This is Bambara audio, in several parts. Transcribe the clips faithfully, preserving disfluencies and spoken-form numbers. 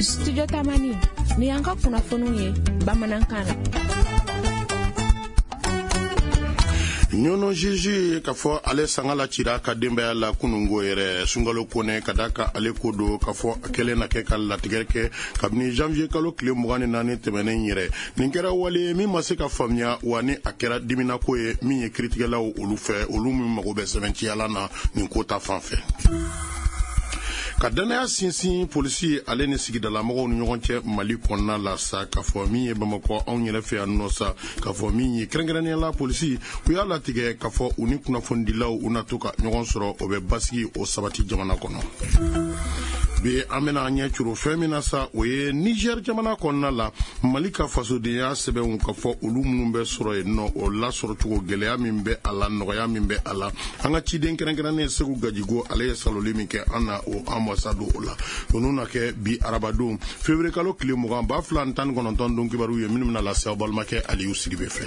Studio Tamani ni yanka kunnafoniw ye bamanankan na. Nyono jiji kafo ale sangala chira ka demba la kunungo yere sungalo kone kadaka ale kodo kafo akele na ke kala tigerke kabni janvier kalo kile mugane nani temene nyere ninkera wale mi masika famnya wani akera dimina koye mi critique la olufe olumi magobe seventy ala na ninkota fanfe kadana ya sinsin polisi ale ne sigida la mo ni ñonche Mali konna la sa ka fo mi Bamako on yele fe anno sa ka fo mi krengrene la polisi ku ya la tige ka fo uni kuna fondi law unatuka ñogon soro obe basigi o sabati jamana kono be amena anya churu femina sa oye Niger jamana konna la Malika faso de ya sebe un ka fo ulumu be soro e no o la soro tugo gele ya mimbe ala no ya mimbe ala anga ci den krengrene segu gajigo ale salolimi ke ana o amo sadu ola onuna ke bi arabado février kalo kile mugan ba flan tan gononton donc baru ye minimna la sabal make ali usibe fe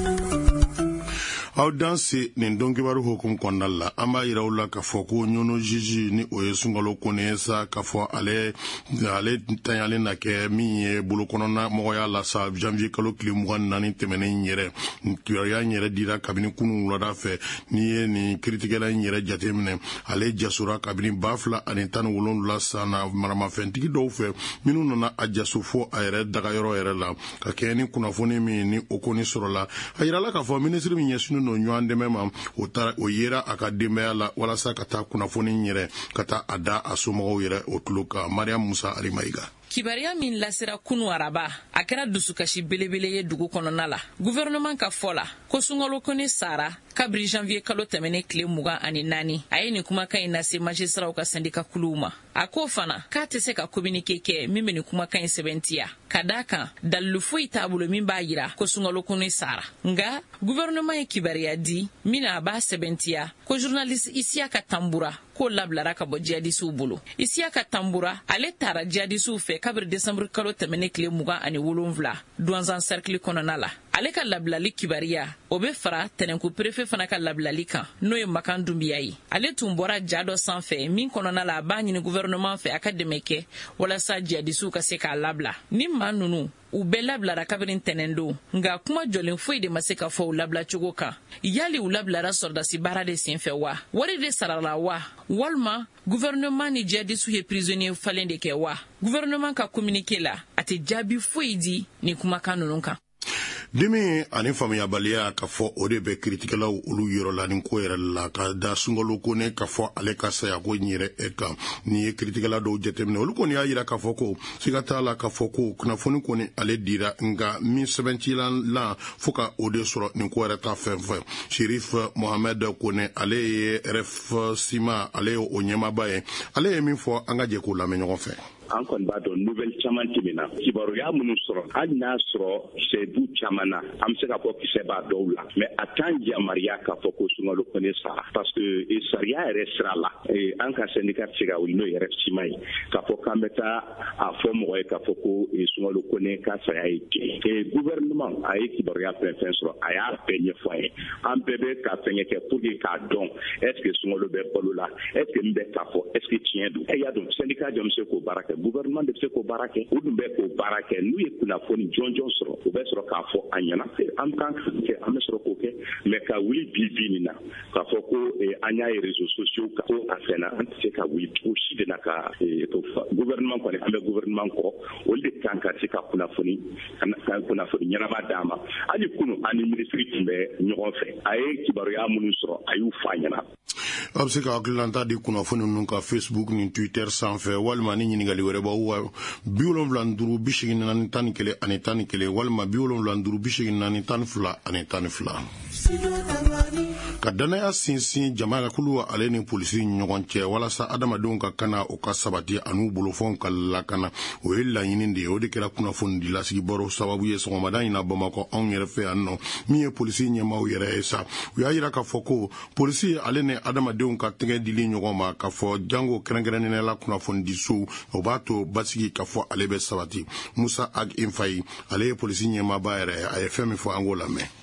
aw danse nin donki baru hukum kondalla amba irawla ka foko nyono jiji ni oye sungalo konesa ka fo ale ale tanyale na ke mi bulu konona moya la sa janvier kalo kile mugan nani temene nyere ya nyere dira kabini kunu loda fe ni ni critique la nyere jatemne ale jasura kabini bafla anetan wolon la sana marama fentigi do fe minu nana ajasu fo ayre daga yoro yere la ka keni kuna foni mi ni okoni soro la ayira la ka fo ministre mi nyesunu no nyande mema otara oyera akademia la wala sa kata kuna foni nyere kata ada asumo yere otuluka Mariam Musa Arimaiga Kibaria min lasira kunu araba akera dusukashi belebele ye dugu kɔnɔna la gouvernement ka fola ko sungalo kone sara kabri janvier kalo tɛmɛne kile mugan ani nani aye ni kumakan in lase magistraw ka syndicat kuluw ma a ko fana k'a tɛ se ka communiqué kɛ min bɛ ni kumakan in sɛbɛntiya ka d'a kan dalilu foyi t'a bolo min b'a yira ko sungalo kone sara nga gouvernement ye kibaria di min a b'a sɛbɛntiya ko journaliste Isiaka Tambura ko lablara ka bɔ jihadisiw bolo Isiaka Tambura ale taara jihadisiw fɛ kabri décembre kalo tɛmɛne kile mugan ani wolonwula douanzan cercle kɔnɔna la ale ka labilali kibaria o be fara tɛnɛnku préfet fana ka labilali kan n'o ye Makan Dumbiya ye ale tun bɔra ja dɔ sanfɛ min kɔnɔna la a b'a ɲini gouvernement fɛ a ka dɛmɛ kɛ walasa jihadisiw ka se k'a labila ni maa nunu u bɛɛ labilara kabiri ntɛnɛn don nga kuma jɔlen foyi de ma se ka fɔ u labila cogo kan yali u labilara sɔrdasi baara de senfɛ wa wari de sarala wa walima gouvernement ni jihadisiw ye prisonnier falen de kɛ wa gouvernement ka communiqué la a tɛ jaabi foyi di ni kumakan nunu kan dimi ani famia balia ka fo ode be critique la olu yoro la ni ko yere la ka da sungolo ko ne ka fo ale ka sa ya ko nyire e ka ni critique la do jetemne olu ko ni ayira ka fo ko sigata la ka fo ko kuna foni ko ni ale dira nga mi seventy la la foka ode soro ni ko yere ta fe fe Sheriff Mohamed ko ne ale ref sima ale o nyema bae ale mi fo anga je ko la me nyon fe an kɔni b'a dɔn nouvelle caman tɛmɛna kibaruya minnu sɔrɔ hali n'a sɔrɔ sedu caman na an bɛ se ka fɔ kisɛ b'a dɔw la mɛ a t'an yamaruya k'a fɔ ko Sunkalo Kone sara parce que sariya yɛrɛ sira la an ka syndicat tɛ se ka wuli n'o yɛrɛ sima ye k'a fɔ k'an bɛ taa a fɔ mɔgɔ ye k'a fɔ ko Sunkalo Kone ka saya ye tiɲɛ gouvernement a ye kibaruya fɛn fɛn sɔrɔ a y'a bɛɛ ɲɛfɔ an ye an bɛɛ bɛ ka fɛngɛ kɛ pour que k'a dɔn est ce que Sunkalo bɛ balo la est ce que n bɛ k'a fɔ est ce que tiɲɛ don e y'a dɔn syndicat jɔ bɛ se k'o baara kɛ gouvernement de se k'o baara kɛ u dun bɛ k'o baara kɛ n'u ye kunnafoni jɔnjɔn sɔrɔ u bɛ sɔrɔ k'a fɔ a ɲɛna an kan kɛ an bɛ sɔrɔ k'o kɛ mɛ ka wuli bi bi nin na k'a fɔ ko an y'a ye réseaux sociaux kan ko a fɛnna an tɛ se ka wuli cogo si de la ka gouvernement kɔni an bɛ gouvernement kɔ olu de kan ka se ka kunnafoni ka kunnafoni ɲɛnama d'a ma hali kunu ani ministre tun bɛ ɲɔgɔn fɛ a ye kibaruya minnu sɔrɔ a y'u f'a ɲɛna a bɛ se ka hakililanta di kunnafoni ninnu ka Facebook ni Twitter sanfɛ walima ni ɲininkali wɛrɛ b'aw wa bi wolonwula ni duuru bi seegin naani tan ni kelen ani tan ni kelen walima bi wolonwula ni duuru bi seegin naani tan ni fila ani tan ni fila ka danaya sinsin jama ka kulu ale ni polisi ɲɔgɔn cɛ walasa adamadenw ka kana o ka sabati an'u bolofɛnw ka lakana o ye laɲini de ye o de kɛra kunnafoni di lasigi baro sababu ye sɔgɔmada in na Bamakɔ anw yɛrɛ fɛ yan nɔ min ye polisi ɲɛmaaw yɛrɛ ye sa u y'a yira k'a fɔ ko polisi ale ni adamadenw ka tɛgɛ dili ɲɔgɔn ma k'a fɔ jango kɛrɛnkɛrɛnnen la kunnafoni di so o b'a to basigi k'a fɔ ale bɛ sabati Musa Ag Infayi ale ye polisi ɲɛmaaba yɛrɛ a ye fɛn min fɔ an k'o lamɛn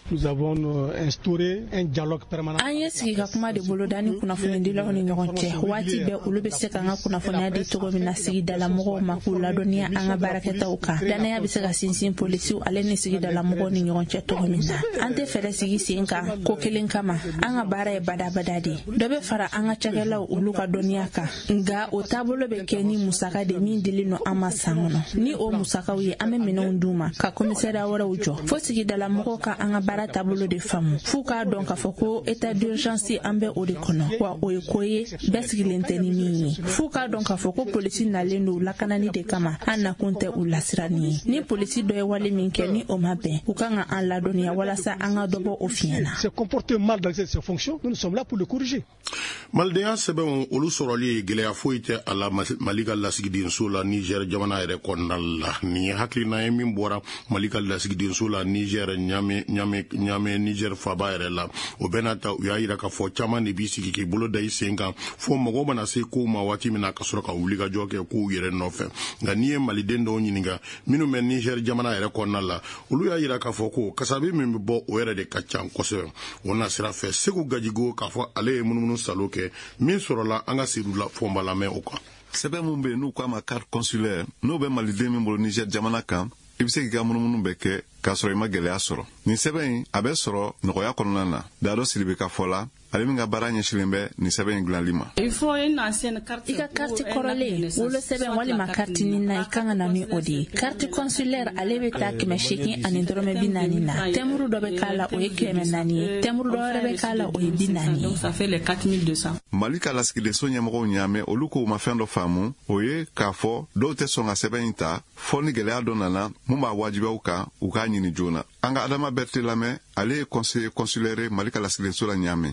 Nous avons instauré un dialogue permanent. An ye sigi ka kuma de boloda ni kunnafonidilaw ni ɲɔgɔn cɛ waati bɛɛ olu bɛ se ka an ka kunnafoniya di cogo min na sigidala mɔgɔw ma k'u ladɔnniya an ka baarakɛtaw kan dannaya bɛ se ka sinsin polisiw ale ni sigidala mɔgɔw ni ɲɔgɔn cɛ cogo min na an tɛ fɛɛrɛ sigi sen kan ko kelen kama an ka baara ye badabada de dɔ bɛ fara an ka cakɛlaw olu ka dɔnniya kan nka o taabolo bɛ kɛ ni musaka de min dilen no an ma san kɔnɔ ni o musakaw ye an bɛ minɛnw d'u ma ka komisariya wɛrɛw jɔ fo sigidala mɔgɔw ka an ka baara taabolo de faamu f'u k'a dɔn k'a fɔ ko état d'urgence an bɛ o de kɔnɔ wa o ye ko ye bɛɛ sigilen tɛ ni min ye f'u k'a dɔn k'a fɔ ko polisi nalen don lakanani de kama an nakun tɛ u lasirani ye ni polisi dɔ ye wale min kɛ ni o ma bɛn u kan ka an ladɔnniya walasa an ka dɔ bɔ o fiɲɛ na. Se comporter mal dans ses fonctions, nous sommes là pour le corriger. Maldenya sɛbɛnw olu sɔrɔli gɛlɛya foyi tɛ a la Mali ka lasigidenso la Niger jamana yɛrɛ kɔnɔna la nin ye hakilina ye min bɔra Mali ka lasigidenso la Niger ɲame ɲame ɲame Niger faba yɛrɛ la o bɛɛ n'a ta u y'a yira k'a fɔ caman de b'i sigi k'i bolo da i sen kan fo mɔgɔw mana se kow ma waati min na ka sɔrɔ ka wuli ka jɔ kɛ k'u yɛrɛ nɔfɛ nka n'i ye maliden dɔw ɲininka minnu bɛ Niger jamana yɛrɛ kɔnɔna la olu y'a yira k'a fɔ ko kasabi min bɛ bɔ o yɛrɛ de ka ca kosɛbɛ o na sira fɛ Segu Gajigo k'a fɔ ale ye munumunu salo kɛ min sɔrɔla an ka siriw la fɔnba lamɛn o kan. Sɛbɛn mun bɛ yen n'u k'a ma carte consulaire n'o bɛ maliden min bolo Niger jamana kan i bɛ se k'i ka munumunu bɛɛ kɛ k'a sɔrɔ i ma gɛlɛya sɔrɔ nin sɛbɛn in a bɛ sɔrɔ nɔgɔya kɔnɔna na Dado Sidibe ka fɔ la ale min ka baara ɲɛsinnen bɛ nin sɛbɛn in dilanli ma. I ka karti kɔrɔlen wolo sɛbɛn walima karti ni na i kan ka na ni o de ye karti consulaire ale bɛ taa kɛmɛ seegin ani dɔrɔmɛ bi naani na tɛmuru dɔ bɛ k'a la o ye kɛmɛ naani ye tɛmuru dɔ wɛrɛ bɛ k'a la o ye bi naani ye. Mali ka lasigidenso ɲɛmɔgɔw ɲaamɛ olu k'u ma fɛn dɔ faamu o ye k'a fɔ dɔw tɛ sɔn ka sɛbɛn in ta fɔ ni gɛlɛya dɔ nana mun b'a wajibiya u kan u k'a ɲini joona an ka Adama Berete lamɛn ale ye conseiller consulaire Mali ka lasigidenso la ɲaamɛ.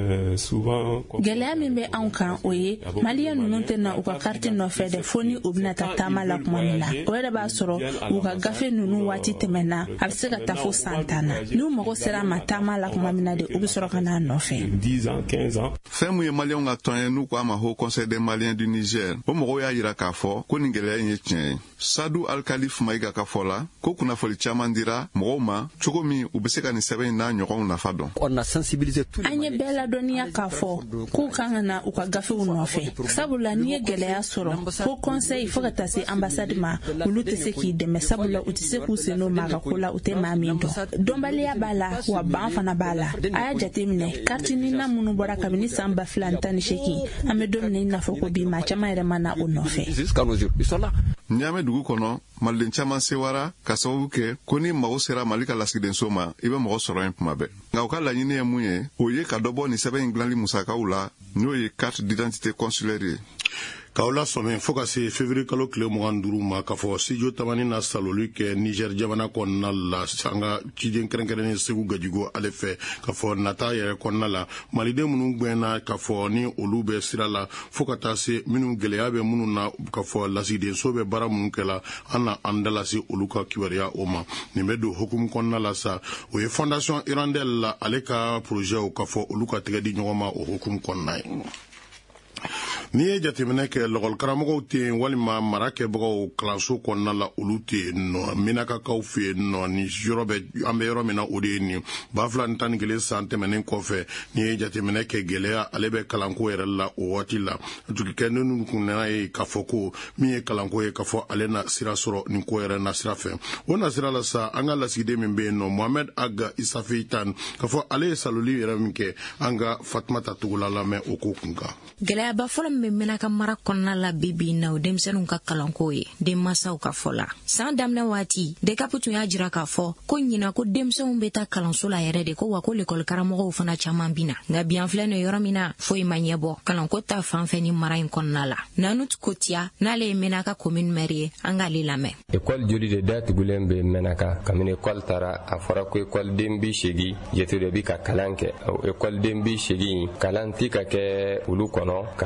Gɛlɛya min bɛ anw kan o ye maliyɛn ninnu tɛ na u ka karti nɔfɛ dɛ fo ni u bɛna taa taama la kuma min na o yɛrɛ b'a sɔrɔ u ka gafe ninnu waati tɛmɛna a bɛ se ka taa fo san tan na n'u mago sera ma taama la kuma min na de u bɛ sɔrɔ ka n'a nɔfɛ. Fɛn mun ye maliyɛnw ka tɔn ye n'u ko a ma Haut Conseil des Maliens du Niger o mɔgɔw y'a yira k'a fɔ ko nin gɛlɛya in ye tiɲɛ ye Sadu Alkalif Mayiga ka fɔ la ko kunnafoni caman dira mɔgɔw ma cogo min u bɛ se ka nin sɛbɛn in n'a ɲɔgɔnw nafa dɔn. An ye bɛɛ ladɔnniya k'a fɔ k'u kan ka na u ka gafew nɔfɛ sabula n'i ye gɛlɛya sɔrɔ fo conseil fo ka taa se ambassade ma olu tɛ se k'i dɛmɛ sabula u tɛ se k'u sen n'o ma ka ko la u tɛ maa min dɔn dɔnbaliya b'a la wa ban fana b'a la a y'a jateminɛ karti ni na minnu bɔra kabini san ba fila ani tan ni seegin an bɛ don min na i n'a fɔ ko bi maa caman yɛrɛ ma na o nɔfɛ. Ɲaamɛ dugu kɔnɔ maliden caman sewara ka sababu kɛ ko ni mago sera Mali ka lasigidenso ma i bɛ mɔgɔ sɔrɔ yen tuma bɛɛ nka u ka laɲini ye mun ye o ye ka dɔ bɔ nin sɛbɛn in dilanli musakaw la n'o ye carte d'identité consulaire ye. K'aw lasɔmɛ fo ka se février kalo tile mugan duuru ma k'a fɔ studio tamani na saloli kɛ Niger jamana kɔnɔna la an ka ciden kɛrɛnkɛrɛnnen Segu Gajigo ale fɛ k'a fɔ nata yɛrɛ kɔnɔna la maliden minnu gwɛnna k'a fɔ ni olu bɛ sira la fo ka taa se minnu gɛlɛya bɛ minnu na k'a fɔ lasigidenso bɛ baara minnu kɛla an na an dalase olu ka kibaruya o ma nin bɛ don hukumu kɔnɔna la sa o ye Fondation Hirondelle la ale ka projet k'a fɔ olu ka tɛgɛ di ɲɔgɔn ma o hukumu kɔnɔna ye. N'i ye jateminɛ kɛ lɔgɔli karamɔgɔw tɛ yen walima mara kɛbagaw kalanso kɔnɔna la olu tɛ yen nɔ minakakaw fɛ yen nɔ ni yɔrɔ bɛ an bɛ yɔrɔ min na o de ye nin ba fila ni tan ni kelen san tɛmɛnen kɔfɛ n'i ye jateminɛ kɛ gɛlɛya ale bɛ kalanko yɛrɛ la o waati la jugukɛ ninnu kun nana ye k'a fɔ ko min ye kalanko ye k'a fɔ ale na sira sɔrɔ nin ko yɛrɛ na sira fɛ o na sira la sa an ka lasigiden min bɛ yen nɔ Mohamed Aga Isafe Tan k'a fɔ ale ye saloli yɛrɛ min kɛ an ka Fatumata Togola lamɛn o ko kun kan. Gɛlɛyaba fɔlɔ min bɛ Menaka mara kɔnɔna la bi bi in na o denmisɛnninw ka kalanko ye denmansaw ka fɔ la san daminɛ waati DECAP tun y'a jira k'a fɔ ko ɲina ko denmisɛnw bɛ taa kalanso la yɛrɛ de ko wa ko l'école karamɔgɔw fana caman bina nka bi an filɛ nin yɔrɔ min na foyi ma ɲɛbɔ kalanko ta fanfɛ ni mara in kɔnɔna la Nanut Kotia n'ale ye Menaka commune maire ye an k'ale lamɛn. École joli de datugulen bɛ Menaka kabini école taara a fɔra ko école den bi seegin jate de bi ka kalan kɛ école den bi seegin kalan ti ka kɛ olu kɔnɔ ka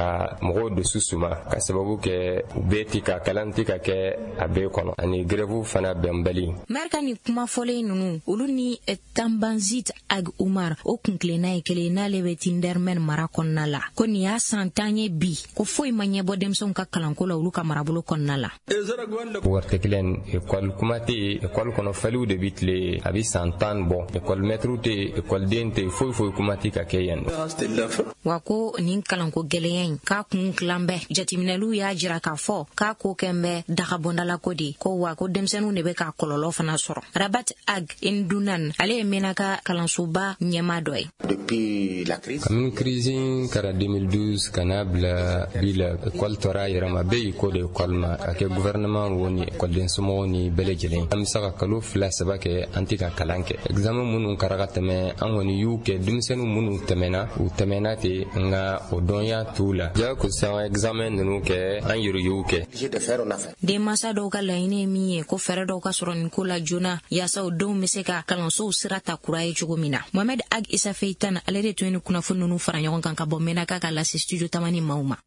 mɔgɔw dusu suma ka sababu kɛ u bɛ ti ka kalan ti ka kɛ a bɛɛ kɔnɔ ani grève fana bɛnbali. Marika ni kuma fɔlen ninnu olu ni Tambanzit Ag Umar o kunkilenna ye kelen n'ale bɛ Tindermen mara kɔnɔna la ko nin y'a san tan ye bi ko foyi ma ɲɛbɔ denmisɛnw ka kalanko la olu ka marabolo kɔnɔna la. Warte kelen école kuma tɛ école kɔnɔ faliw de bi tile a bi san tan bɔ école maître tɛ école den tɛ foyi foyi kuma tɛ ka kɛ yan. Wa ko nin kalanko gɛlɛya in k'a kun tilan bɛɛ jateminɛliw y'a jira k'a fɔ k'a ko kɛn bɛ dagabɔndala ko de ko wa ko denmisɛnninw de bɛ ka kɔlɔlɔ fana sɔrɔ. Rabat Ag Ndunan ale ye mɛnna ka kalansoba ɲɛma dɔ ye. Kabini crise kɛra deux mille douze kana bila bi la école tora yɛrɛma bɛɛ y'i ko de école ma a kɛ gouvernement wo ni école somɔgɔw ni bɛɛ lajɛlen an bɛ se ka kalo fila saba kɛ an tɛ ka kalan kɛ examen minnu kɛra ka tɛmɛ an kɔni y'u kɛ denmisɛnninw minnu tɛmɛna u tɛmɛna ten nka o dɔnya t'u la jakosa examen ninnu kɛ an yɛrɛ y'u kɛ. Denmansa dɔw ka laɲini ye min ye ko fɛɛrɛ dɔw ka sɔrɔ nin ko la joona yaasa o denw bɛ se ka kalansow sira ta kura ye cogo min na. Mohamed Ag Isa Feitan ale de tun ye kunnafoni ninnu fara ɲɔgɔn kan ka bɔ Menaka ka lase studio Tamani maaw ma.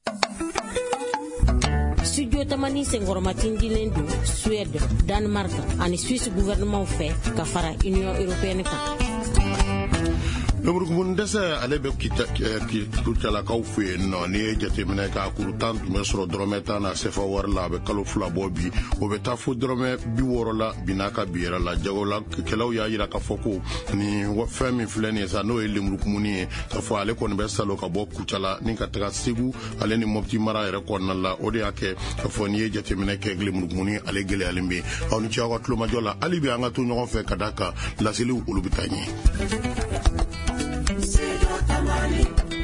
Studio Tamani senkɔrɔmatin dilen don Suède, Danemark ani Suisse gouvernement fɛ ka fara Union européenne kan. Lemurukumun dɛsɛ ale bɛ kutalakaw fɛ yen nɔ ni ye jateminɛ k'a kuru tan tun bɛ sɔrɔ dɔrɔmɛ tan na sefa wari la a bɛ kalo fila bɔ bi o bɛ taa fo dɔrɔmɛ bi wɔɔrɔ la bi n'a ka bi yɛrɛ la jago la kɛlɛw y'a jira k'a fɔ ko ni fɛn min filɛ nin ye sa n'o ye lemurukumuni ye k'a fɔ ale kɔni bɛ salo ka bɔ kucala ni ka taga Segu ale ni Mopti mara yɛrɛ kɔnɔna la o de y'a kɛ k'a fɔ n'i ye jateminɛ kɛ lemurukumuni ale gɛlɛyalen bɛ aw ni ce aw ka tulomajɔ la hali bi an ka to ɲɔgɔn fɛ ka d'a kan laseliw olu bɛ taa ɲɛ. Tamani